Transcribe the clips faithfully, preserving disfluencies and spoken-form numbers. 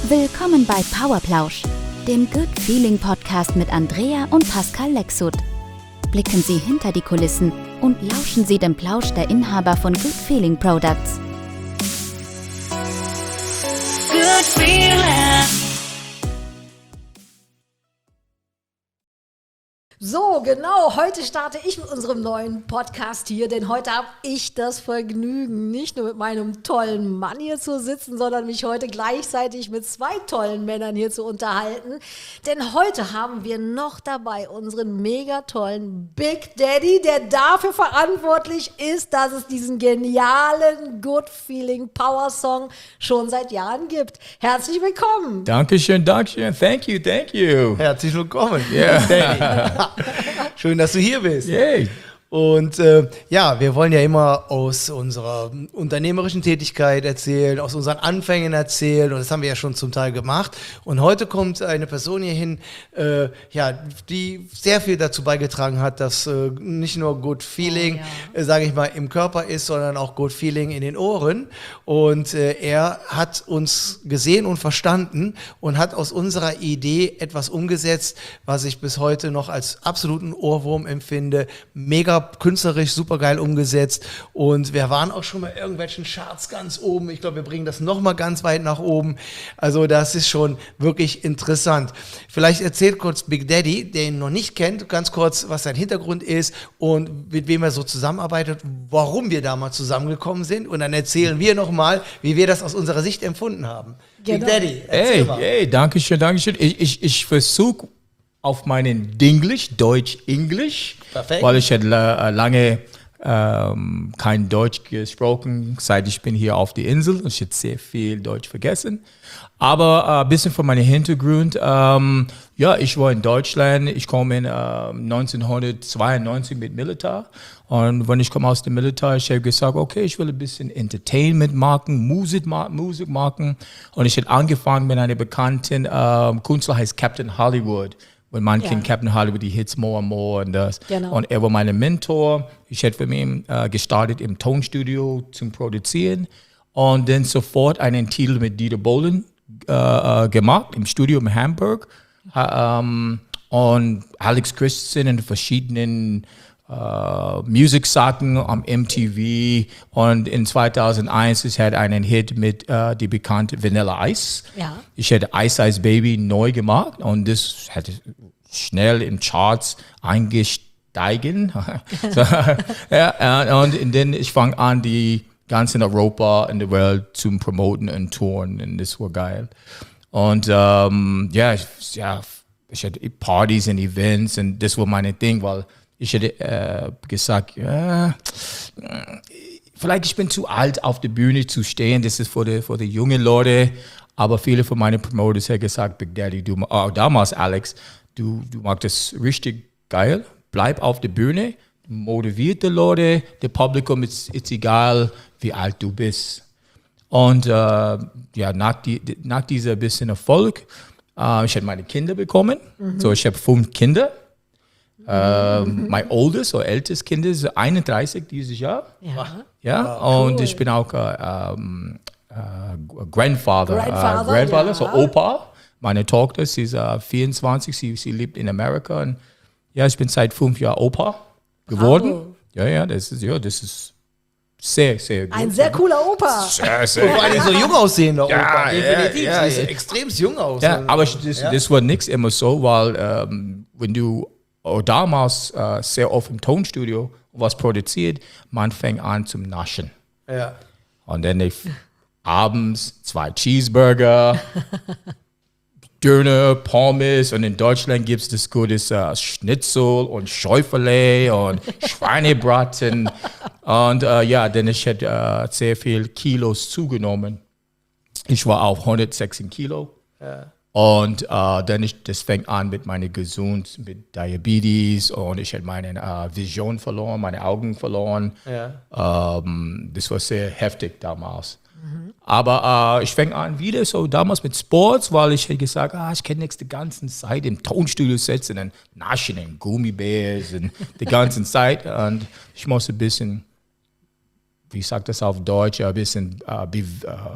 Willkommen bei Powerplausch, dem Good Feeling Podcast mit Andrea und Pascal Lexut. Blicken Sie hinter die Kulissen und lauschen Sie dem Plausch der Inhaber von Good Feeling Products. Good Feeling. So, genau, heute starte ich mit unserem neuen Podcast hier, denn heute habe ich das Vergnügen, nicht nur mit meinem tollen Mann hier zu sitzen, sondern mich heute gleichzeitig mit zwei tollen Männern hier zu unterhalten. Denn heute haben wir noch dabei unseren mega tollen Big Daddy, der dafür verantwortlich ist, dass es diesen genialen Good Feeling Power Song schon seit Jahren gibt. Herzlich willkommen. Dankeschön, Dankeschön. Thank you, thank you. Herzlich willkommen. Yeah. Schön, dass du hier bist. Yay. Und äh, ja, wir wollen ja immer aus unserer unternehmerischen Tätigkeit erzählen, aus unseren Anfängen erzählen, und das haben wir ja schon zum Teil gemacht. Und heute kommt eine Person hier hin, äh, ja, die sehr viel dazu beigetragen hat, dass äh, nicht nur Good Feeling, oh, ja. äh, sage ich mal, im Körper ist, sondern auch Good Feeling in den Ohren. Und äh, er hat uns gesehen und verstanden und hat aus unserer Idee etwas umgesetzt, was ich bis heute noch als absoluten Ohrwurm empfinde. Mega künstlerisch, super geil umgesetzt, und wir waren auch schon mal in irgendwelchen Charts ganz oben. Ich glaube, wir bringen das nochmal ganz weit nach oben. Also das ist schon wirklich interessant. Vielleicht erzählt kurz Big Daddy, der ihn noch nicht kennt, ganz kurz, was sein Hintergrund ist und mit wem er so zusammenarbeitet, warum wir da mal zusammengekommen sind, und dann erzählen wir nochmal, wie wir das aus unserer Sicht empfunden haben. Genau. Big Daddy, erzähl Hey, mal. hey, danke schön, danke schön. Ich, ich, ich versuche auf meinen Dinglish, Deutsch-Englisch, Perfekt. weil ich hätte äh, lange ähm, kein Deutsch gesprochen, seit ich bin hier auf der Insel. Ich hätte sehr viel Deutsch vergessen. Aber ein äh, bisschen von meinem Hintergrund. Ähm, ja, ich war in Deutschland. Ich komme in äh, neunzehnhundertzweiundneunzig mit Militär. Und wenn ich komme aus dem Militär, ich habe gesagt, okay, ich will ein bisschen Entertainment machen, Musik, Musik machen. Und ich habe angefangen mit einer bekannten äh, Künstler, heißt Captain Hollywood. Wenn man Ja. kennt Captain Hollywood, die Hits More and More und das. Genau. Und er war mein Mentor. Ich hätte für ihn äh, gestartet im Tonstudio zum Produzieren und dann sofort einen Titel mit Dieter Bohlen äh, gemacht im Studio in Hamburg. Ha, ähm, und Alex Christensen in verschiedenen Uh, Musik-Sachen am M T V, und in zweitausendeins ich hatte einen Hit mit uh, die bekannte Vanilla Ice. Ja. Ich hätte Ice Ice Baby neu gemacht und das hätte schnell in Charts eingestiegen. So, ja, und, und dann ich fange an, die ganzen Europa in der Welt zu promoten und touren, und das war geil. Und um, ja, ich, ja, ich hatte Partys und Events, und das war mein Ding, weil ich hätte äh, gesagt, ja, vielleicht ich bin zu alt, auf der Bühne zu stehen. Das ist für die, für die jungen Leute. Aber viele von meinen Promoters haben gesagt, Big Daddy, du, oh, damals Alex, du, du machst das richtig geil. Bleib auf der Bühne, motiviert die Leute, das Publikum ist, ist egal, wie alt du bist. Und äh, ja, nach, die, nach dieser bisschen Erfolg, äh, ich habe meine Kinder bekommen. Mhm. So, ich habe fünf Kinder. Uh, mein oldest oder ältestes Kind ist einunddreißig dieses Jahr. Ja. Ja, Wow, und cool. ich bin auch uh, um, uh, Grandfather, Grandfather, uh, Grandfather ja. so Opa. Meine Tochter, sie ist uh, vierundzwanzig, sie, sie lebt in Amerika. Und ja, ich bin seit fünf Jahren Opa geworden. Wow. Ja, ja, das ist, ja, das ist sehr, sehr gut. Ein sehr cooler Opa. Sehr, Und sehr vor allem so jung aussehender Ja, Opa, definitiv. ja, ja, Sie sieht ja. extrem jung aus. Ja, aber ich, das, Ja. das war nichts immer so, weil ähm, wenn du oh, damals äh, sehr oft im Tonstudio was produziert, man fängt an zum Naschen. Ja. Und dann ich, abends zwei Cheeseburger, Döner, Pommes, und in Deutschland gibt es das gutes äh, Schnitzel und Schäufele und Schweinebraten. Und äh, ja, dann ich hätte äh, sehr viel Kilos zugenommen. Ich war auf hundertsechzehn Kilo. Ja. Und äh, dann ich, das fängt an mit meiner Gesundheit, mit Diabetes, und ich hatte meine äh, Vision verloren, meine Augen verloren. Ja. Ähm, das war sehr heftig damals. Mhm. Aber äh, ich fange an wieder so damals mit Sports, weil ich hätte gesagt, ah, ich kann nicht die ganze Zeit im Tonstudio sitzen und naschen und Gummibärs und die ganze Zeit. Und ich muss ein bisschen, wie sagt das auf Deutsch, ein bisschen äh, be, äh, ver,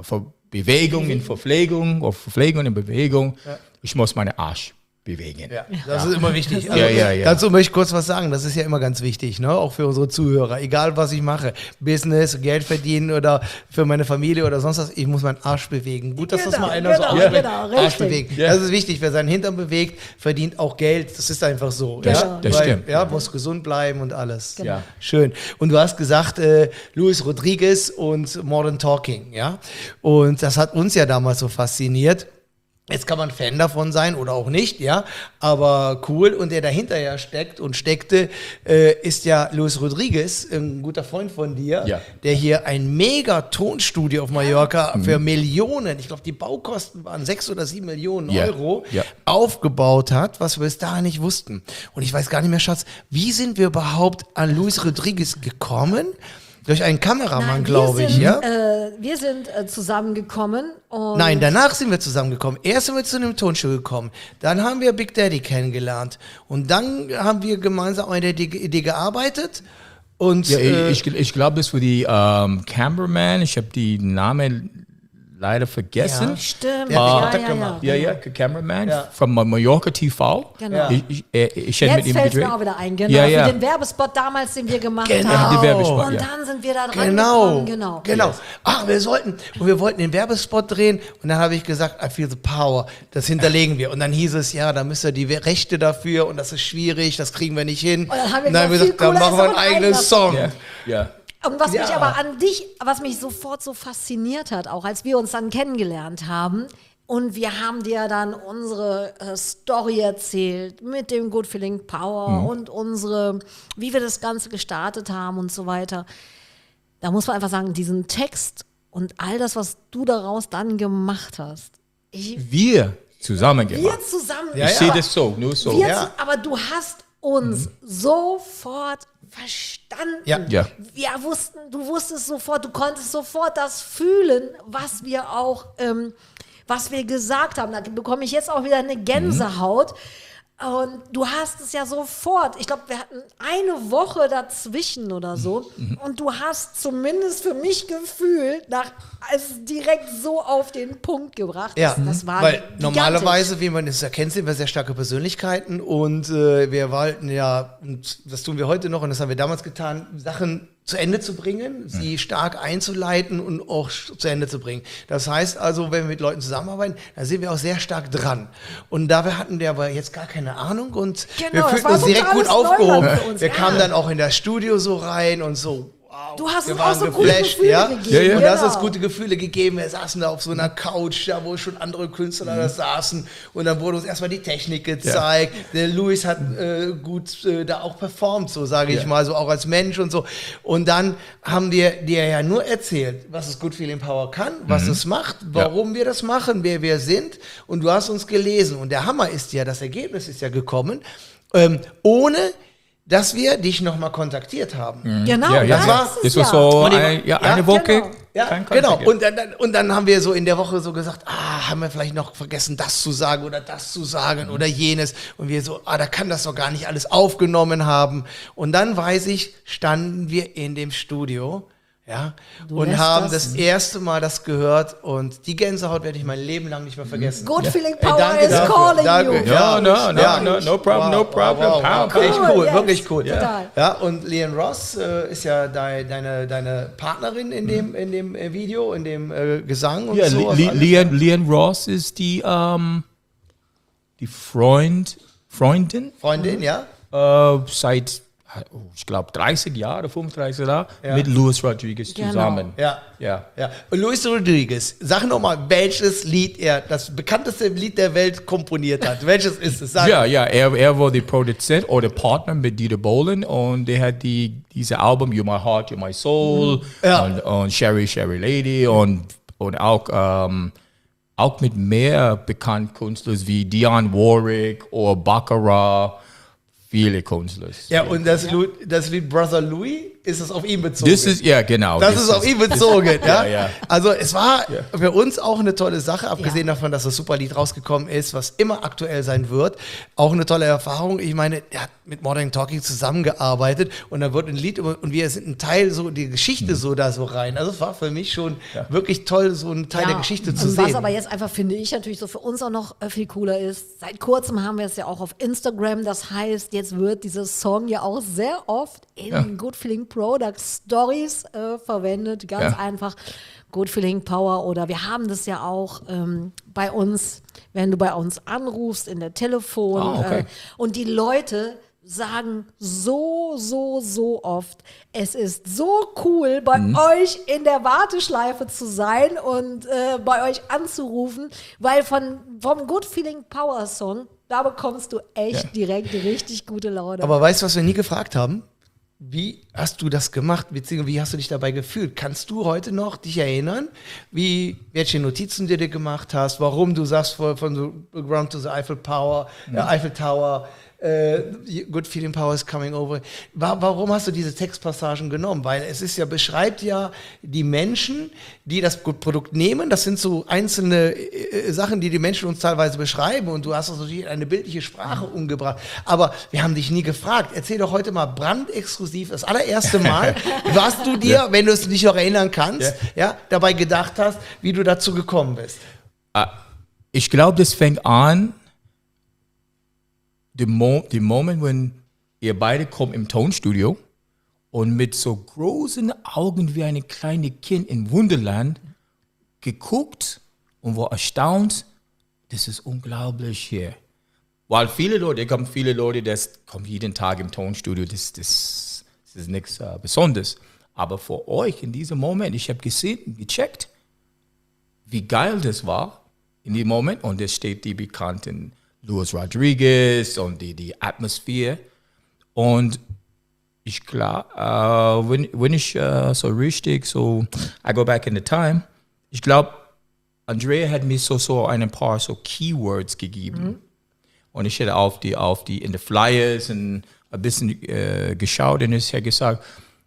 Bewegung in Verpflegung, oder Verpflegung in Bewegung. Ich muss meine Arsch bewegen. Ja, das ist immer wichtig. Also, Ja, ja, ja. Dazu möchte ich kurz was sagen. Das ist ja immer ganz wichtig, ne? Auch für unsere Zuhörer. Egal, was ich mache. Business, Geld verdienen oder für meine Familie oder sonst was. Ich muss meinen Arsch bewegen. Gut, dass das Genau, mal einer so genau, ausspricht. genau, Arsch richtig. bewegen. Ja. Das ist wichtig. Wer seinen Hintern bewegt, verdient auch Geld. Das ist einfach so. Das- ja? das Weil, stimmt. Ja, muss gesund bleiben und alles. Ja. Schön. Und du hast gesagt, äh, Luis Rodriguez und Modern Talking, ja? Und das hat uns ja damals so fasziniert. Jetzt kann man Fan davon sein oder auch nicht, ja, aber cool. Und der dahinter ja steckt und steckte, äh, ist ja Luis Rodriguez, ein guter Freund von dir, Ja. der hier ein mega Tonstudio auf Mallorca für Millionen, ich glaube, die Baukosten waren sechs oder sieben Millionen Ja. Euro, Ja. aufgebaut hat, was wir bis dahin nicht wussten. Und ich weiß gar nicht mehr, Schatz, wie sind wir überhaupt an Luis Rodriguez gekommen? Durch einen Kameramann, Nein, wir glaube ich, sind, ja? Äh, wir sind äh, zusammengekommen und Nein, danach sind wir zusammengekommen. Erst sind wir zu einem Tonstudio gekommen. Dann haben wir Big Daddy kennengelernt. Und dann haben wir gemeinsam an der Idee, Idee gearbeitet. Und Ja, äh, ich, ich glaube, das war die ähm, Cameraman. Ich habe die Namen leider vergessen. Ja. Stimmt, Der hat ja, Kontakt ja, ja, gemacht. Ja, ja, Cameraman Ja. von Mallorca T V. Genau. Ich, ich, äh, ich hätte mit Jetzt ihm fällt es gedreht. mir auch wieder ein, genau. Ja, ja. Für den Werbespot damals, den wir gemacht Genau. haben. Die Werbespot, und ja. dann sind wir da dran Genau, gekommen. Genau. genau. Ach, wir sollten, und wir wollten den Werbespot drehen und dann habe ich gesagt, I feel the power, das hinterlegen wir. Und dann hieß es, ja, da müsst ihr die Rechte dafür und das ist schwierig, das kriegen wir nicht hin. Und dann haben wir dann gesagt, viel dann cooler machen ist wir doch einen ein eigenen eigener Song. Ja, ja. Und was Ja. mich aber an dich, was mich sofort so fasziniert hat, auch als wir uns dann kennengelernt haben, und wir haben dir dann unsere äh, Story erzählt mit dem Good Feeling Power Mhm. und unsere, wie wir das Ganze gestartet haben und so weiter. Da muss man einfach sagen, diesen Text und all das, was du daraus dann gemacht hast. Ich, Wir zusammen gemacht. wir zusammen. Ja, Ich ja. sehe das so, nur so. Wir Ja. zu, aber du hast uns sofort verstanden. Ja. Ja. Wir wussten, du wusstest sofort, du konntest sofort das fühlen, was wir auch, ähm, was wir gesagt haben. Da bekomme ich jetzt auch wieder eine Gänsehaut. Und du hast es ja sofort, ich glaube, wir hatten eine Woche dazwischen oder so. Und du hast zumindest für mich gefühlt, nach, also direkt so auf den Punkt gebracht. Ja, das, das war weil gigantisch. normalerweise, wie man es erkennt, sind wir sehr starke Persönlichkeiten und äh, wir wollten ja, und das tun wir heute noch und das haben wir damals getan, Sachen zu Ende zu bringen, sie stark einzuleiten und auch sch- zu Ende zu bringen. Das heißt also, wenn wir mit Leuten zusammenarbeiten, da sind wir auch sehr stark dran. Und dafür hatten wir aber jetzt gar keine Ahnung und Genau, wir das fühlten war uns direkt gut totales aufgehoben. Neuland für uns, Wir ja. kamen dann auch in das Studio so rein und so, wow, Du hast wir uns auch waren so gute geflasht, Gefühle ja? gegeben, Ja, ja. Und das hat uns genau. gute Gefühle gegeben. Wir saßen da auf so einer Couch, da wo schon andere Künstler da saßen. Und dann wurde uns erstmal die Technik gezeigt. Der Louis hat äh, gut äh, da auch performt, so sage ich Ja. mal, so auch als Mensch und so. Und dann haben wir dir ja nur erzählt, was das Good Feeling Power kann, was es macht, warum wir das machen, wer wir sind. Und du hast uns gelesen. Und der Hammer ist ja, das Ergebnis ist ja gekommen, ähm, ohne dass wir dich nochmal kontaktiert haben. Genau, Ja, ja, das ja. war's. Das war so Und die- ein, ja, ja, eine Woche. genau. Ja, kein genau. Kontakt. Und dann, dann- und dann haben wir so in der Woche so gesagt, ah, haben wir vielleicht noch vergessen, das zu sagen oder das zu sagen Mhm. oder jenes. Und wir so, ah, da kann das doch gar nicht alles aufgenommen haben. Und dann weiß ich, standen wir in dem Studio, ja, und lässt haben das- das erste Mal das gehört und die Gänsehaut werde ich mein Leben lang nicht mehr vergessen. Good Feeling Ey, Power danke is dafür. calling Danke. you. Ja, no, no, Ja. no, no problem, no Wow, problem. wow, wow. Power, Cool, echt power. cool, yes. wirklich cool. Total. Ja, und Leanne Ross äh, ist ja dei- deine, deine Partnerin in dem, in dem äh, Video, in dem äh, Gesang und Ja, so. Le- also Le- alles. Leanne, Leanne Ross ist die, ähm, die Freund, Freundin Freundin, ja? äh, seit, oh, ich glaube, dreißig Jahre, fünfunddreißig Jahre Ja. mit Luis Rodriguez Genau. zusammen. Ja. Ja. Ja. Und Luis Rodriguez, sag nochmal, welches Lied er, das bekannteste Lied der Welt komponiert hat. Welches ist es? Sag. Ja, ja, er, er war der Produzent oder Partner mit Dieter Bohlen und der hat die, diese Album You're My Heart, You're My Soul Ja. und, und Sherry, Sherry Lady und, und auch, ähm, auch mit mehr bekannten Künstlern wie Dionne Warwick oder Baccarat, viele Künstler. Ja, und das, Lied, das Lied Brother Louis, ist es auf ihn bezogen. Das ist, ja, genau. Das ist auf ihn bezogen, ja? Ja, ja. Also es war für uns auch eine tolle Sache, abgesehen Ja. davon, dass das Superlied rausgekommen ist, was immer aktuell sein wird. Auch eine tolle Erfahrung. Ich meine, er hat mit Modern Talking zusammengearbeitet und dann wird ein Lied über- und wir sind ein Teil so, die Geschichte so da so rein. Also es war für mich schon wirklich toll, so ein Teil der Geschichte zu und sehen. Was aber jetzt einfach, finde ich, natürlich so für uns auch noch äh, viel cooler ist, seit kurzem haben wir es ja auch auf Instagram, das heißt, jetzt wird dieser Song ja auch sehr oft in Ja. Good Feeling Product Stories äh, verwendet, ganz Ja. einfach. Good Feeling Power oder wir haben das ja auch ähm, bei uns, wenn du bei uns anrufst in der Telefon Ah, okay. äh, und die Leute sagen so, so, so oft, es ist so cool, bei Mhm. euch in der Warteschleife zu sein und äh, bei euch anzurufen, weil von, vom Good Feeling Power Song, da bekommst du echt Ja. direkt richtig gute Laune. Aber weißt du, was wir nie gefragt haben? Wie hast du das gemacht, beziehungsweise wie hast du dich dabei gefühlt? Kannst du heute noch dich erinnern, wie, welche Notizen du dir gemacht hast, warum du sagst, von, von the ground to the Eiffel Power, äh, Eiffel Tower, äh, Good Feeling Power is coming over. Wa- Warum hast du diese Textpassagen genommen? Weil es ist ja, beschreibt ja die Menschen, die das Produkt nehmen. Das sind so einzelne äh, Sachen, die die Menschen uns teilweise beschreiben und du hast das natürlich in eine bildliche Sprache umgebracht. Aber wir haben dich nie gefragt. Erzähl doch heute mal brandexklusiv, das allererste Mal, was du dir, wenn du es nicht noch erinnern kannst, ja, dabei gedacht hast, wie du dazu gekommen bist. Ich glaube, das fängt an, the, mo the moment, when ihr beide kommt im Tonstudio und mit so großen Augen wie ein kleines Kind in Wunderland geguckt und war erstaunt, das ist unglaublich hier. Weil viele Leute, kommen viele Leute, das kommen jeden Tag im Tonstudio, das, das, das ist nichts äh, Besonderes. Aber für euch in diesem Moment, ich habe gesehen, gecheckt, wie geil das war in dem Moment. Und es steht die bekannten Luis Rodriguez und die, die Atmosphäre. Und ich glaube, äh, wenn, wenn ich äh, so richtig, so, I go back in the time, ich glaube, Andrea hat mir so, so ein paar so Keywords gegeben. Mhm. Und ich hätte auf die, auf die, in the Flyers und ein bisschen äh, geschaut und ich habe gesagt,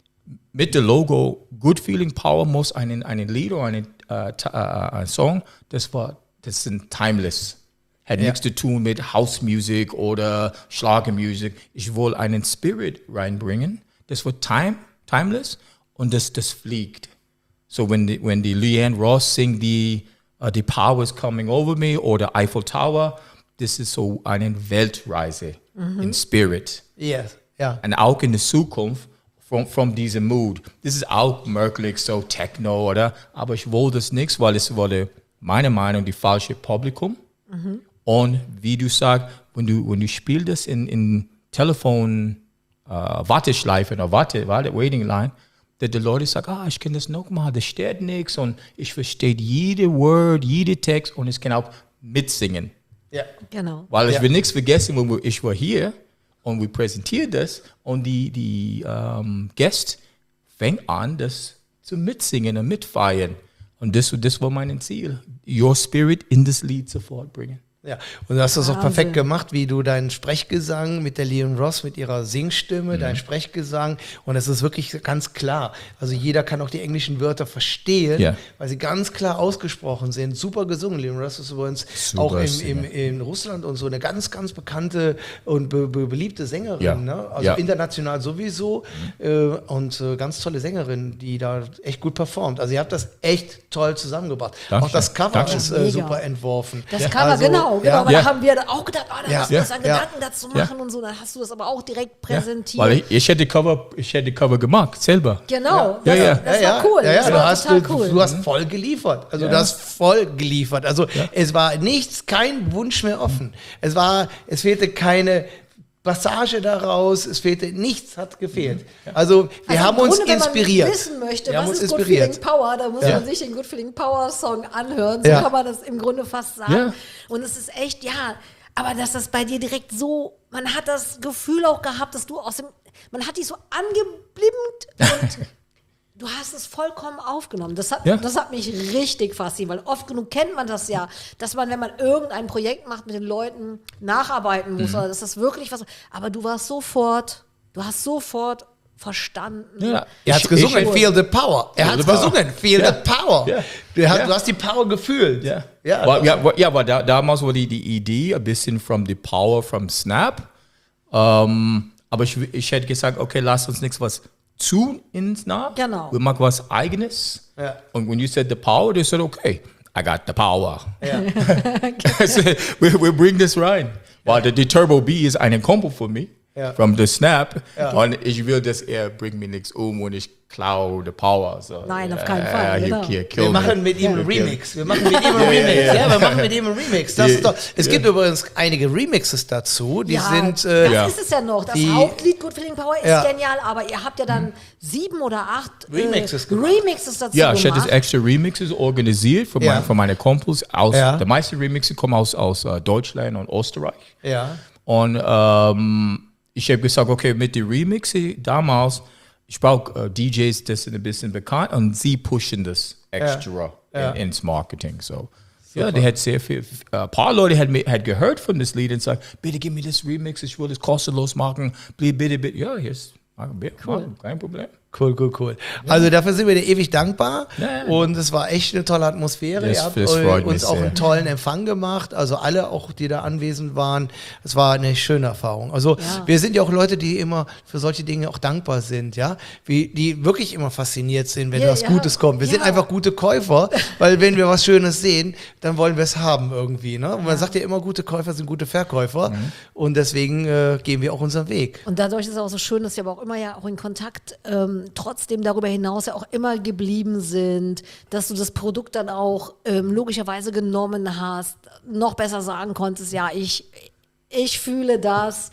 mit dem Logo Good Feeling Power muss einen, einen Lied oder einen äh, äh, ein Song, das war, das sind timeless. Hat Ja. nichts zu tun mit House Music oder Schlagermusik. Ich wollte einen Spirit reinbringen. Das wird time, timeless und das, das fliegt. So when die, when die Leanne Ross singt die uh, The Power is Coming Over Me oder Eiffel Tower, das ist so eine Weltreise in Spirit. Yes, ja. Und auch in der Zukunft from, from diesem Mood. Das ist auch möglich, so Techno, oder? Aber ich wollte das nicht, weil es wurde, meiner Meinung nach, die falsche Publikum. Mhm. Und wie du sagst, wenn du, wenn du spielst das in, in Telefon, äh, Warteschleife oder Warte, Warte, Waiting Line, dass die Leute sagen, ah, ich kann das noch mal, das steht nichts und ich verstehe jede Word, jede Text und ich kann auch mitsingen. Ja. Genau. Weil ich Ja. will nichts vergessen, wenn wir, ich war hier und wir präsentieren das und die, die ähm, Gäste fängt an, das zu mitsingen und mitfeiern. Und das, das war mein Ziel, your spirit in das Lied sofort bringen. Ja, und du hast das auch Wahnsinn. perfekt gemacht, wie du deinen Sprechgesang mit der Leon Ross, mit ihrer Singstimme, dein Sprechgesang, und es ist wirklich ganz klar. Also jeder kann auch die englischen Wörter verstehen, Ja. weil sie ganz klar ausgesprochen sind. Super gesungen. Leon Ross ist übrigens Super auch im, Sänger. im, in Russland und so eine ganz, ganz bekannte und be, be, beliebte Sängerin. Ja. Ne? Also Ja. international sowieso äh, und äh, ganz tolle Sängerin, die da echt gut performt. Also ihr habt das echt toll zusammengebracht. Dankeschön. Auch das Cover Dankeschön. ist äh, Mega. super entworfen. Das Cover, Also, genau, genau. ja. Weil Ja. da haben wir auch gedacht, oh, da Ja. musst du Ja. das an Ja. Gedanken dazu Ja. machen und so. Dann hast du das aber auch direkt Ja, präsentiert. weil ich, ich hätte Cover, ich hätte Cover gemacht, selber. Genau, Ja, das, ja. das war cool. Ja, ja, das du, war hast, total du, cool. du hast voll geliefert. Also Ja. du hast voll geliefert. Also es war nichts, kein Wunsch mehr offen. Es war, es fehlte keine Passage daraus, es fehlte nichts, hat gefehlt. Also wir Also haben im uns Grunde, inspiriert. Wenn man wissen möchte, Wir haben was uns ist Good inspiriert. Feeling Power, da muss Ja. man sich den Good Feeling Power Song anhören. So Ja. kann man das im Grunde fast sagen. Ja. Und es ist echt, ja, aber dass das bei dir direkt so, man hat das Gefühl auch gehabt, dass du aus dem, man hat dich so angeblimmt und du hast es vollkommen aufgenommen. Das hat, Ja. das hat mich richtig fasziniert, weil oft genug kennt man das ja, dass man, wenn man irgendein Projekt macht, mit den Leuten nacharbeiten muss, oder dass das wirklich was, aber du warst sofort, du hast sofort verstanden. Ja. Er hat Ich- gesungen, ich- Feel the Power. Er hat the power. gesungen, Feel Ja. the Power. Ja. Du, hast, Ja. du hast die Power gefühlt. Ja, Ja, ja, ja, wa- ja aber da, damals war die, die Idee ein bisschen from the power from Snap. Ähm, aber ich, ich hätte gesagt, okay, lass uns nichts was zu in Snap. Genau. Wir machen was Eigenes. Ja. Und when you said the power, they said, okay, I got the power. Ja. I said, we, we bring this rein. Weil the, the Turbo B ist ein Kumpel von mir. Ja. From the Snap. Ja. Und ich will, dass er bringt mir nichts um und ich klaue the power. So, Nein, auf keinen äh, Fall, he- genau. he killed Wir me. machen mit ihm einen He killed me. Remix. Wir machen mit ihm einen Remix. Ja, wir machen mit ihm einen Remix. Das Ja. ist doch, es Ja. gibt übrigens einige Remixes dazu. Die Ja, sind. Äh, das Ja. ist es ja noch. Das Die- Hauptlied Good Feeling Power ist Ja. genial, aber ihr habt ja dann sieben oder acht äh, Remixes gemacht. Remixes dazu Ja, ich hätte gemacht. extra Remixes organisiert für, Ja. mein, für meine Kumpels. Aus, Ja. Die meisten Remixes kommen aus, aus uh, Deutschland und Österreich. ja. Und ähm, ich habe gesagt, okay, mit den Remixen damals, ich brauche äh, D Js, das sind ein bisschen bekannt und sie pushen das extra Ja. In, ins Marketing. So. Ja, die hat sehr viel, ein paar Leute hat, mir- hat gehört von das Lied und gesagt, bitte gib mir das Remix, ich will das kostenlos machen, bitte, bitte, bitte. Ja, hier ist cool. Kein Problem. Cool, cool, cool. Also dafür sind wir dir ewig dankbar. Ja, ja. Und es war echt eine tolle Atmosphäre. Das- Ihr habt das eu- freut uns mich auch sehr. einen tollen Empfang gemacht. Also alle auch, die da anwesend waren. Es war eine schöne Erfahrung. Also Ja. wir sind ja auch Leute, die immer für solche Dinge auch dankbar sind, ja. Wie, die wirklich immer fasziniert sind, wenn Ja, was ja. Gutes kommt. Wir sind Ja. einfach gute Käufer, weil wenn wir was Schönes sehen, dann wollen wir es haben irgendwie. Ne? Und man sagt ja immer, gute Käufer sind gute Verkäufer. Mhm. Und deswegen äh, gehen wir auch unseren Weg. Und dadurch ist es auch so schön, dass wir aber auch immer ja auch in Kontakt ähm, trotzdem darüber hinaus ja auch immer geblieben sind, dass du das Produkt dann auch ähm, logischerweise genommen hast, noch besser sagen konntest, ja, ich, ich fühle das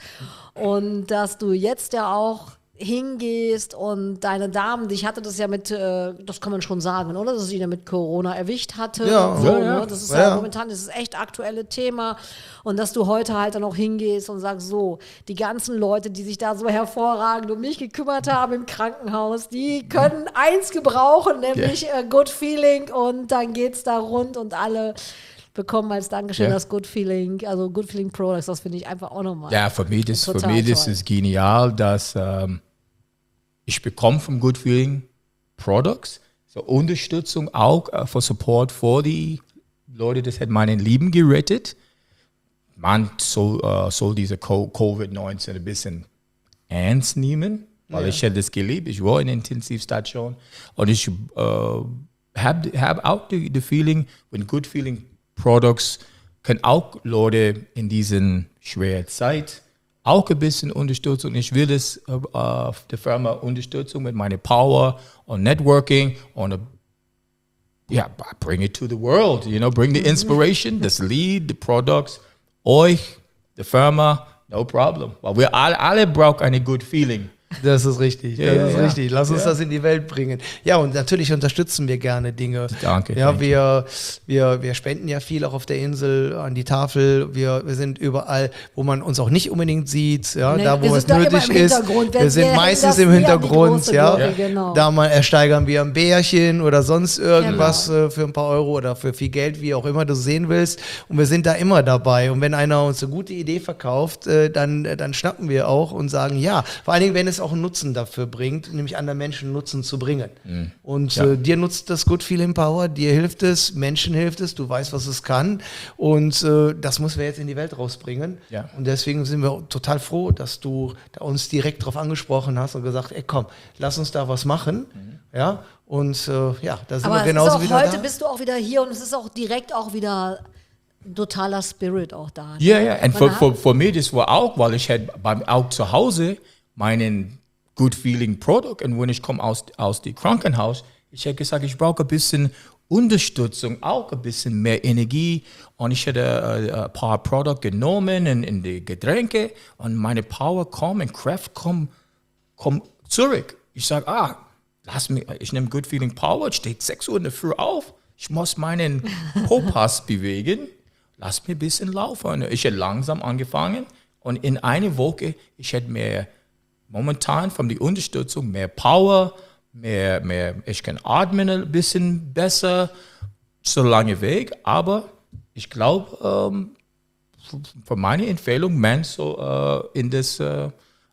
und dass du jetzt ja auch hingehst und deine Damen, ich hatte das ja mit, äh, das kann man schon sagen, oder? Dass sie ihn ja mit Corona erwischt hatte. Ja. und so, Ja, ja. Ne? Das ist ja, Ja. momentan das ist echt aktuelle Thema. Und dass du heute halt dann auch hingehst und sagst, so, die ganzen Leute, die sich da so hervorragend um mich gekümmert haben im Krankenhaus, die können eins gebrauchen, nämlich äh, Good Feeling, und dann geht's da rund und alle bekommen als Dankeschön Ja. das Good Feeling, also Good Feeling Products, das finde ich einfach auch nochmal. Ja, für mich das, für Total mich das toll. ist genial, dass ähm, ich bekomme vom Good Feeling Products so Unterstützung auch äh, für Support für die Leute, das hat meinen Leben gerettet. Man soll, äh, soll diese Co- Covid neunzehn ein bisschen ernst nehmen, weil ich hätte das geliebt. Ich war in der Intensivstation und ich äh, habe hab auch die, die Feeling, wenn Good Feeling Products können auch Leute in diesen schweren Zeit auch ein bisschen Unterstützung. Ich will das äh, äh, der Firma Unterstützung mit meiner Power und Networking und äh, ja, bring it to the world, you know, bring the inspiration, das Lied, the products, euch, die Firma, no problem. Weil wir alle, alle brauchen eine good feeling. Das ist richtig, Ja, das ja, ist ja. richtig. Lass uns Ja. das in die Welt bringen. Ja, und natürlich unterstützen wir gerne Dinge. Danke, Ja, thank wir, wir, wir spenden ja viel auch auf der Insel an die Tafel. Wir, wir sind überall, wo man uns auch nicht unbedingt sieht, ja, Nee, da wir wo es sind da immer nötig im ist. Hintergrund. Wir- Wir sind wir meistens hängen das im eher an die Hintergrund, große ja. Glocke, genau. Da mal ersteigern wir ein Bärchen oder sonst irgendwas Genau. äh, für ein paar Euro oder für viel Geld, wie auch immer du sehen willst. Und wir sind da immer dabei. Und wenn einer uns eine gute Idee verkauft, äh, dann, äh, dann schnappen wir auch und sagen ja. Vor allen Dingen, wenn es auch einen Nutzen dafür bringt, nämlich anderen Menschen Nutzen zu bringen. Und Ja. äh, dir nutzt das Good Feeling Power, dir hilft es, Menschen hilft es, du weißt, was es kann. Und äh, das müssen wir jetzt in die Welt rausbringen. Ja. Und deswegen sind wir total froh, dass du da uns direkt darauf angesprochen hast und gesagt, ey komm, lass uns da was machen. Ja, und äh, ja, da sind Aber wir es ist genauso auch wieder heute da. bist du auch wieder hier und es ist auch direkt auch wieder totaler Spirit auch da. ne? Ja, ja. Und Man für, hat- für, für mich, das war auch, weil ich halt beim, auch zu Hause meinen Good Feeling Product und wenn ich komme aus, aus dem Krankenhaus, ich hätte gesagt, ich brauche ein bisschen Unterstützung, auch ein bisschen mehr Energie und ich hätte äh, ein paar Produkte genommen in, in die Getränke und meine Power kommt und Kraft kommt komm zurück. Ich sage, ah, lass mich, ich nehme Good Feeling Power, steht sechs Uhr in der Früh auf, ich muss meinen Popas bewegen, lass mich ein bisschen laufen. Ich hätte langsam angefangen und in einer Woche, ich hätte mehr, momentan von der Unterstützung, mehr Power, mehr, mehr, ich kann atmen ein bisschen besser, so lange Weg, aber ich glaube, ähm, für meine Empfehlung, man so äh, in das äh,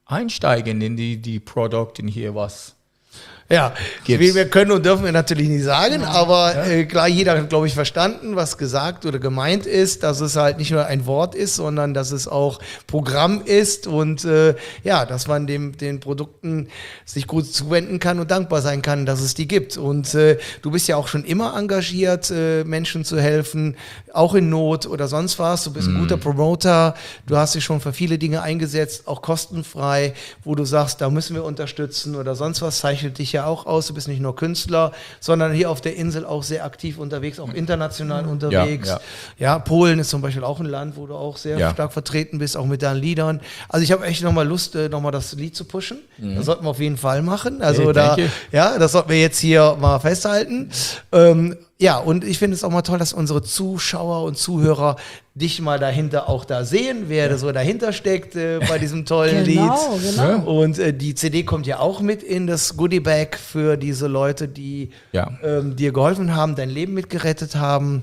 einsteigen in die, die Produkte hier, was Ja, Gibt's. wie wir können und dürfen wir natürlich nicht sagen, aber äh, klar, jeder hat, glaube ich, verstanden, was gesagt oder gemeint ist, dass es halt nicht nur ein Wort ist, sondern dass es auch Programm ist und äh, ja, dass man dem, den Produkten sich gut zuwenden kann und dankbar sein kann, dass es die gibt. Und äh, du bist ja auch schon immer engagiert, äh, Menschen zu helfen, auch in Not oder sonst was. Du bist ein guter Promoter, du hast dich schon für viele Dinge eingesetzt, auch kostenfrei, wo du sagst, da müssen wir unterstützen oder sonst was, zeichnet dich ja auch aus. Du bist nicht nur Künstler, sondern hier auf der Insel auch sehr aktiv unterwegs, auch international unterwegs. ja. Ja, Polen ist zum Beispiel auch ein Land, wo du auch sehr Ja. stark vertreten bist, auch mit deinen Liedern. Also ich habe echt nochmal Lust, äh, nochmal das Lied zu pushen. Das sollten wir auf jeden Fall machen. Also Hey, da, danke. ja, das sollten wir jetzt hier mal festhalten. Ähm, ja, und ich finde es auch mal toll, dass unsere Zuschauer und Zuhörer dich mal dahinter auch da sehen, wer da so dahinter steckt äh, bei diesem tollen Genau, Lied. genau. Und äh, die C D kommt ja auch mit in das Goodie-Bag für diese Leute, die Ja. ähm, dir geholfen haben, dein Leben mitgerettet haben.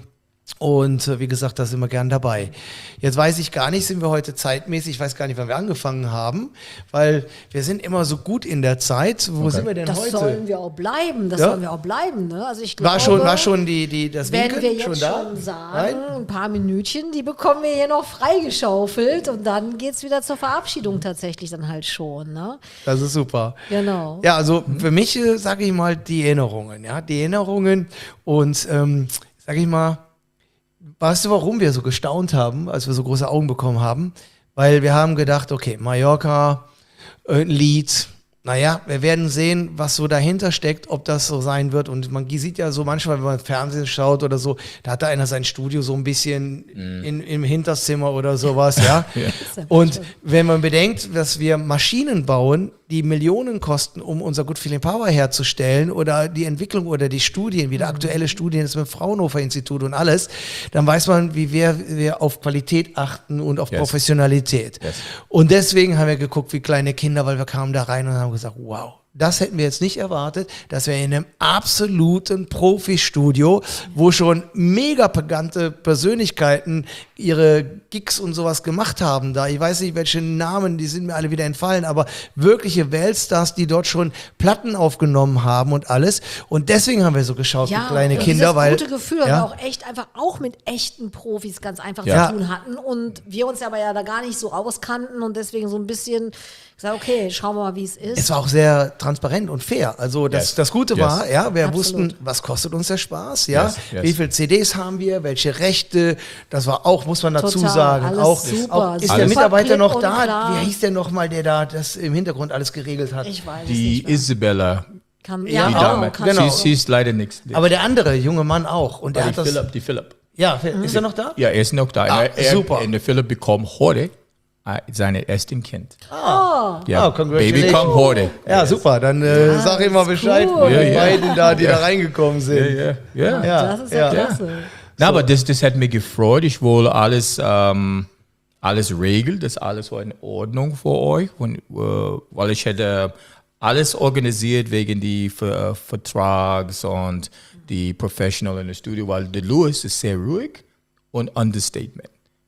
Und äh, wie gesagt, da sind wir gern dabei. Jetzt weiß ich gar nicht, sind wir heute zeitmäßig, ich weiß gar nicht, wann wir angefangen haben, weil wir sind immer so gut in der Zeit. Wo sind wir denn Das heute? sollen wir auch bleiben, das Ja? sollen wir auch bleiben. Ne? Also ich glaube, War schon, war schon die, die, das wenn Winken wir jetzt schon schon, da? sagen, Nein? ein paar Minütchen, die bekommen wir hier noch freigeschaufelt und dann geht es wieder zur Verabschiedung tatsächlich dann halt schon. Ne? Das ist super. Genau. Ja, also für mich, äh, sage ich mal, die Erinnerungen, ja, die Erinnerungen und, ähm, sage ich mal, weißt du, warum wir so gestaunt haben, als wir so große Augen bekommen haben? Weil wir haben gedacht, okay, Mallorca, äh, ein Lied, naja, wir werden sehen, was so dahinter steckt, ob das so sein wird. Und man sieht ja so manchmal, wenn man Fernsehen schaut oder so, da hat da einer sein Studio so ein bisschen in, im Hinterzimmer oder sowas, ja. Und wenn man bedenkt, dass wir Maschinen bauen, die Millionen kosten, um unser Good Feeling Power herzustellen oder die Entwicklung oder die Studien, wie der aktuelle Studien ist mit dem Fraunhofer Institut und alles, dann weiß man, wie wir, wir auf Qualität achten und auf Yes. Professionalität. Yes. Und deswegen haben wir geguckt wie kleine Kinder, weil wir kamen da rein und haben gesagt, wow, das hätten wir jetzt nicht erwartet, dass wir in einem absoluten Profi-Studio, wo schon mega pagante Persönlichkeiten ihre Gigs und sowas gemacht haben da. Ich weiß nicht, welche Namen, die sind mir alle wieder entfallen, aber wirkliche Weltstars, die dort schon Platten aufgenommen haben und alles. Und deswegen haben wir so geschaut wie kleine und Kinder, dieses weil gute Gefühl, weil ja, wir auch echt einfach auch mit echten Profis ganz einfach Ja. zu tun hatten und wir uns aber ja da gar nicht so auskannten und deswegen so ein bisschen gesagt, okay, schauen wir mal, wie es ist. es war auch sehr transparent und fair. Also das, Yes. das Gute Yes. war, ja, wir Absolut. wussten, was kostet uns der Spaß, ja, Yes, yes. wie viele C Ds haben wir, welche Rechte, das war auch, muss man dazu Total, sagen, alles auch, super, auch ist super der Mitarbeiter klipp noch und da, klar. wie hieß der nochmal, der da das im Hintergrund alles geregelt hat? Ich weiß es Die nicht mehr. Isabella, Kann, Ja, ja, die auch, Dame, kann genau. sie, sein. sie ist leider nichts. Aber der andere junge Mann auch und der die hat das, Philipp, die Philipp. ja, ist er noch da? Ja, er ist noch da. Ah, er, er, super. Und der Philipp bekommt heute äh, seine erste Kind. Ah, Ja, congratulations. Baby kommt heute. Ja, super, dann äh, sag ihm mal Bescheid, cool. die Ja, ja. beiden da, die da reingekommen sind. Ja, ja. Ja, Das ist ja, ja. klasse. Na, aber das, das hat mich gefreut. Ich wollte alles, ähm, alles regeln, das alles war in Ordnung für euch. Und, äh, weil ich hätte alles organisiert wegen die Ver Vertrags und die Professional in der Studio, weil der Louis ist sehr ruhig und Understatement.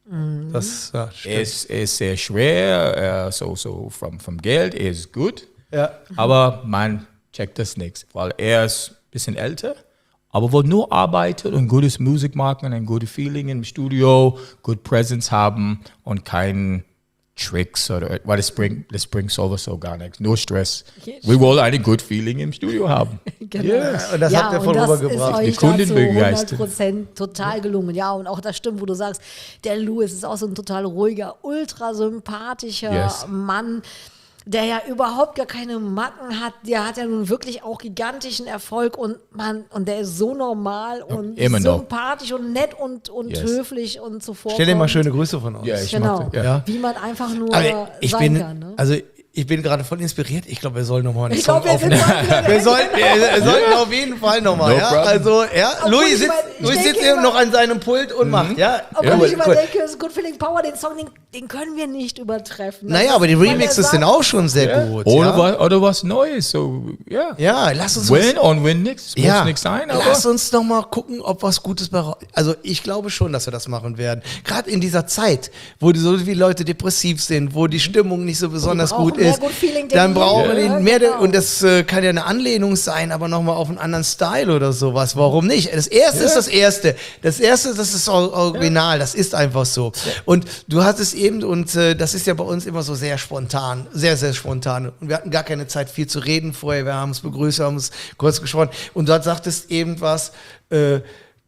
Das, ja, Er stimmt. ist, er ist sehr schwer, äh, so, so vom, vom Geld, er ist gut. Ja. Aber man checkt das nichts, weil er ist ein bisschen älter, aber will nur arbeiten und gutes Musik machen, ein gutes Feeling im Studio, good Presence haben und kein Tricks oder, weil das bringt, das bringt sowieso gar nichts, nur Stress. Wir wollen ein good Feeling im Studio haben. Genau. Ja, und das habt ihr und voll das rübergebracht. ist Die euch Kunden dazu begeistert. hundert Prozent total gelungen. Ja, und auch das stimmt, wo du sagst, der Louis ist auch so ein total ruhiger, ultra sympathischer Yes. Mann, der ja überhaupt gar keine Macken hat. Der hat ja nun wirklich auch gigantischen Erfolg und man, und der ist so normal und immer noch. sympathisch und nett und, und Yes. höflich und zuvor. Stell dir mal schöne Grüße von uns. Ja, ich Genau. mag das, Ja. Wie man einfach nur Aber ich sein bin, kann. Ne? also ich bin gerade voll inspiriert. Ich glaube, wir sollen nochmal einen Ich Song glaube, wir sind aufnehmen. mal wieder- Wir sollten, wir sollten auf jeden Fall nochmal, No ja. problem. Also, ja, Obwohl Louis ich sitzt, mein- ich Louis denke sitzt eben immer- noch an seinem Pult und macht, ja. Obwohl Cool, ich immer cool. denke, das Good Feeling Power, den Song, den, den können wir nicht übertreffen. Das Naja, ist- aber die weil er Remixes sagt- sind auch schon sehr gut. Oder, ja. was, oder was Neues, so, ja. Ja, lass uns was- Win und win nichts, muss ja, nichts sein, aber lass uns doch mal gucken, ob was Gutes bei ra- Also ich glaube schon, dass wir das machen werden. Gerade in dieser Zeit, wo die so viele Leute depressiv sind, wo die Stimmung nicht so besonders brauchen gut ist, Good Feeling dann denn brauchen je, wir ne? mehr, Genau. und das äh, kann ja eine Anlehnung sein, aber nochmal auf einen anderen Style oder sowas. Warum nicht? Das erste ist das erste. Das erste, das ist Or- Original, das ist einfach so. Und du hattest eben, und äh, das ist ja bei uns immer so sehr spontan, sehr, sehr spontan. Und wir hatten gar keine Zeit, viel zu reden vorher. Wir haben uns begrüßt, haben uns kurz gesprochen. Und dort sagtest eben was, äh,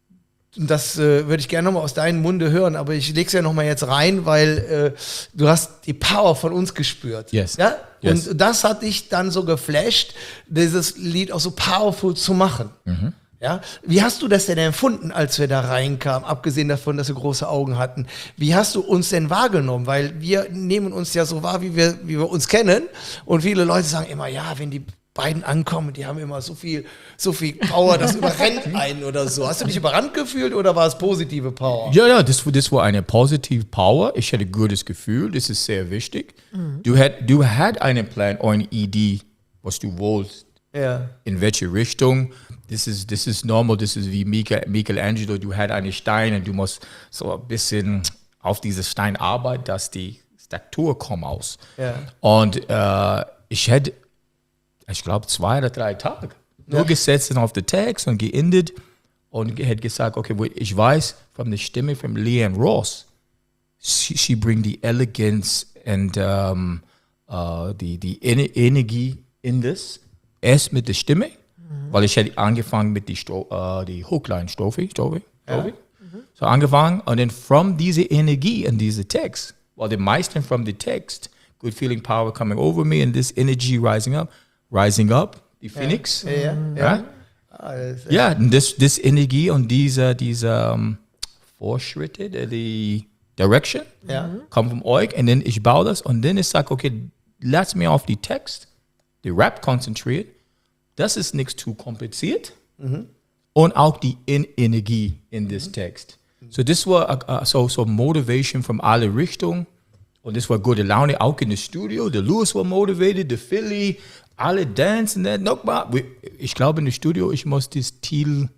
das äh, würde ich gerne nochmal aus deinem Munde hören, aber ich lege es ja nochmal jetzt rein, weil äh, du hast die Power von uns gespürt. Yes. Ja? Yes. Und das hat dich dann so geflasht, dieses Lied auch so powerful zu machen. Mhm. Ja? Wie hast du das denn empfunden, als wir da reinkamen, abgesehen davon, dass wir große Augen hatten? Wie hast du uns denn wahrgenommen? Weil wir nehmen uns ja so wahr, wie wir, wie wir uns kennen. Und viele Leute sagen immer, ja, wenn die beiden ankommen, die haben immer so viel, so viel Power, das überrennt einen oder so. Hast du dich überrannt gefühlt oder war es positive Power? Ja, ja, das, das war eine positive Power. Ich hatte ein gutes Gefühl, das ist sehr wichtig. Du had, du had einen Plan oder eine Idee, was du wolltest, Ja. in welche Richtung. Das ist, das ist normal, das ist wie Michael, Michelangelo, du hast einen Stein und du musst so ein bisschen auf diese Stein arbeiten, dass die Statue kommt aus. Ja. Und äh, ich hätte, ich glaube, zwei oder drei Tage nur gesetzt und auf den Text und geendet und hätte gesagt, okay, ich weiß von der Stimme von Leanne Ross, she, she bringt die Eleganz und um, uh, die, die Ener- Energie in das. Erst mit der Stimme, mhm. weil ich hätte angefangen mit die, Sto- uh, die Hookline, Strophe, Strophe, Strophe. Mhm. So angefangen und dann from diese Energie in diese Text, weil die meisten from the text, good feeling power coming over me and this energy rising up, rising up, die Phoenix. Ja, ja, ja. Ja, Ah, das ist- ja und das, das Energie und diese, diese um, Fortschritte, die- die Direction, Ja. kommt von euch und dann ich baue das und dann ich sage, okay, lass mir auf die Text, die Rap konzentriert, das ist nichts zu kompliziert und auch die in Energie in das Text. So das war uh, so, so Motivation von alle Richtungen und das war gute Laune, auch in das Studio, der Louis war motiviert, der Philly, alle dancen, nochmal. Ich glaube in das Studio, ich muss das Ziel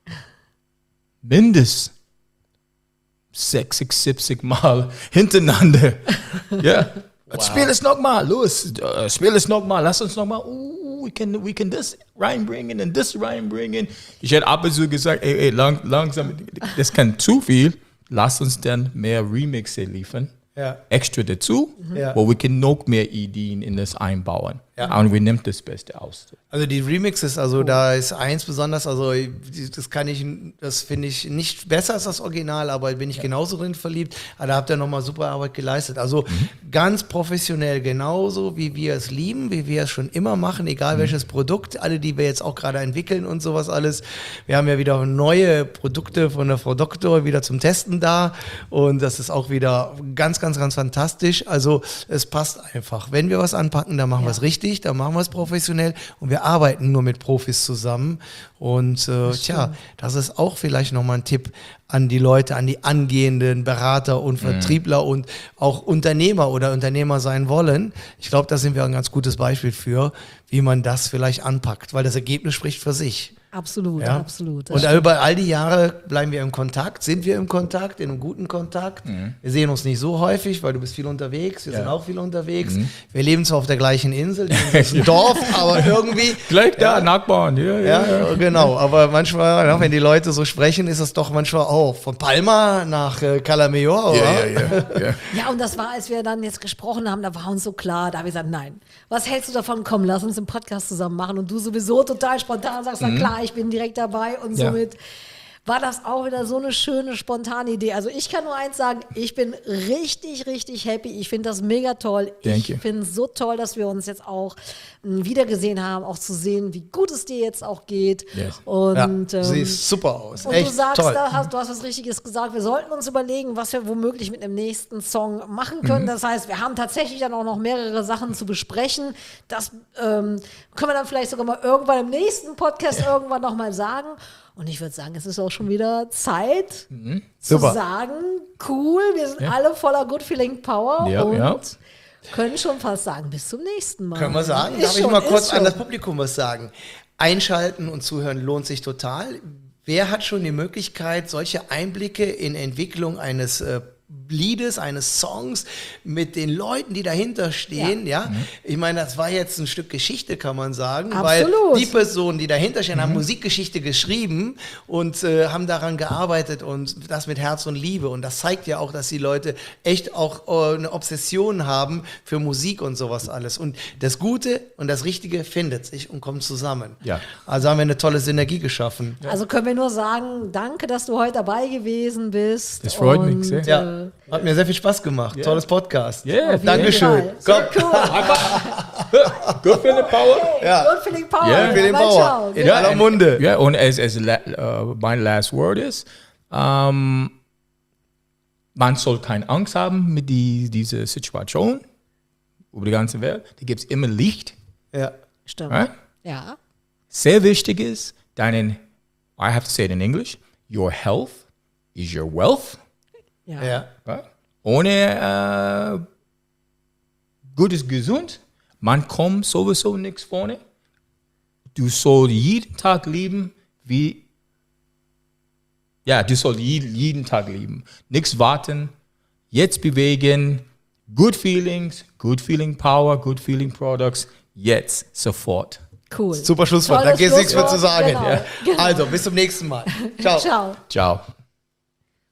mindestens sechzig, siebzig Mal hintereinander. Ja. Spiel es nochmal, los, uh, spiel es nochmal, lass uns nochmal, uh, we can, we can this reinbringen und das reinbringen. Ich hätte ab und zu gesagt, ey, ey, lang, langsam, das kann zu viel, lass uns dann mehr Remixe liefern, Ja. extra dazu, Ja. wo wir können noch mehr Ideen in das einbauen. Ja. Und wir nehmen das Beste aus. Also die Remixes, also da ist eins besonders, also das kann ich, das finde ich nicht besser als das Original, aber bin ich genauso drin verliebt. Aber da habt ihr nochmal super Arbeit geleistet. Also ganz professionell, genauso wie wir es lieben, wie wir es schon immer machen, egal welches Produkt, alle, die wir jetzt auch gerade entwickeln und sowas alles. Wir haben ja wieder neue Produkte von der Frau Doktor wieder zum Testen da und das ist auch wieder ganz, ganz, ganz fantastisch. Also es passt einfach. Wenn wir was anpacken, dann machen wir es richtig. Dann machen wir es professionell und wir arbeiten nur mit Profis zusammen. Und äh, tja, das ist auch vielleicht nochmal ein Tipp an die Leute, an die angehenden Berater und Vertriebler und auch Unternehmer oder Unternehmer sein wollen. Ich glaube, da sind wir ein ganz gutes Beispiel für, wie man das vielleicht anpackt, weil das Ergebnis spricht für sich. Absolut, Ja. absolut. Das Und stimmt. über all die Jahre bleiben wir im Kontakt, sind wir im Kontakt, in einem guten Kontakt. Wir sehen uns nicht so häufig, weil du bist viel unterwegs, wir sind auch viel unterwegs. Wir leben zwar auf der gleichen Insel, das ist ein Dorf, aber irgendwie... Gleich da, Nachbarn, ja, ja. Ja, genau. Aber manchmal, ja, wenn die Leute so sprechen, ist es doch manchmal auch von Palma nach äh, Calameor. Ja, ja, ja, ja. Ja, und das war, als wir dann jetzt gesprochen haben, da war uns so klar, da habe ich gesagt, nein, was hältst du davon? Komm, lass uns einen Podcast zusammen machen. Und du sowieso total spontan sagst, na klar, ich bin direkt dabei. Und Ja. somit war das auch wieder so eine schöne, spontane Idee. Also ich kann nur eins sagen, ich bin richtig, richtig happy. Ich finde das mega toll. Thank you. Ich finde es so toll, dass wir uns jetzt auch m, wiedergesehen haben, auch zu sehen, wie gut es dir jetzt auch geht. Yes. Und, Ja, ähm, sieht super aus. und Echt du sagst, toll. da hast, du hast was Richtiges gesagt. Wir sollten uns überlegen, was wir womöglich mit einem nächsten Song machen können. Das heißt, wir haben tatsächlich dann auch noch mehrere Sachen zu besprechen. Das ähm, können wir dann vielleicht sogar mal irgendwann im nächsten Podcast irgendwann noch mal sagen. Und ich würde sagen, es ist auch schon wieder Zeit zu Super. sagen, cool, wir sind alle voller Good Feeling Power Ja, und ja. können schon fast sagen, bis zum nächsten Mal. Können wir sagen? Ist Darf ich schon, mal ist kurz an schon. das Publikum was sagen? Einschalten und zuhören lohnt sich total. Wer hat schon die Möglichkeit, solche Einblicke in Entwicklung eines äh, Liedes, eines Songs mit den Leuten, die dahinter stehen, ja. ja? Ich meine, das war jetzt ein Stück Geschichte, kann man sagen, Absolut. weil die Personen, die dahinter stehen, mhm. haben Musikgeschichte geschrieben und äh, haben daran gearbeitet und das mit Herz und Liebe und das zeigt ja auch, dass die Leute echt auch äh, eine Obsession haben für Musik und sowas alles und das Gute und das Richtige findet sich und kommt zusammen. Ja. Also haben wir eine tolle Synergie geschaffen. Also können wir nur sagen, danke, dass du heute dabei gewesen bist. Das freut mich und, sehr. Ja, äh, hat mir sehr viel Spaß gemacht. Yeah. Tolles Podcast. Yeah, Dankeschön. Sehr Komm. cool. Good feeling power. Ja. Good feeling power. Ja, Good feeling Mal power. schauen. In aller Munde. Ja, und as, as la, uh, mein last word ist, um, man soll keine Angst haben mit die, dieser Situation über die ganze Welt. Da gibt es immer Licht. Ja. Stimmt. Ja? Ja. Sehr wichtig ist, deinen, I have to say it in English, your health is your wealth. Ja. Ja. Ja? Ohne äh, gutes Gesund, man kommt sowieso nichts vorne. Du sollst jeden Tag leben wie, ja, du sollst jeden, jeden Tag leben. Nichts warten, jetzt bewegen, good feelings, good feeling power, good feeling products, jetzt, sofort. Cool. Super Schlusswort. Da Tolles gibt es nichts mehr zu Schlusswort. sagen. Genau. Ja. Genau. Also, bis zum nächsten Mal. Ciao. Ciao. Ciao.